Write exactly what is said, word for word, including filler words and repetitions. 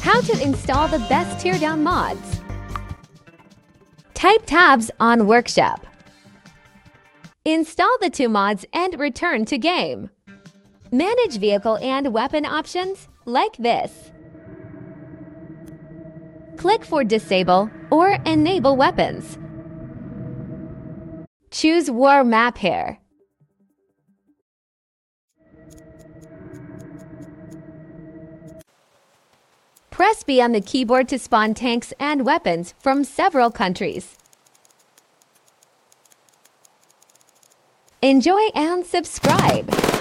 How to install the best teardown mods. Type tabs on Workshop. Install the two mods and return to game. Manage vehicle and weapon options like this. Click for Disable or Enable Weapons. Choose War Map here. Press B on the keyboard to spawn tanks and weapons from several countries. Enjoy and subscribe!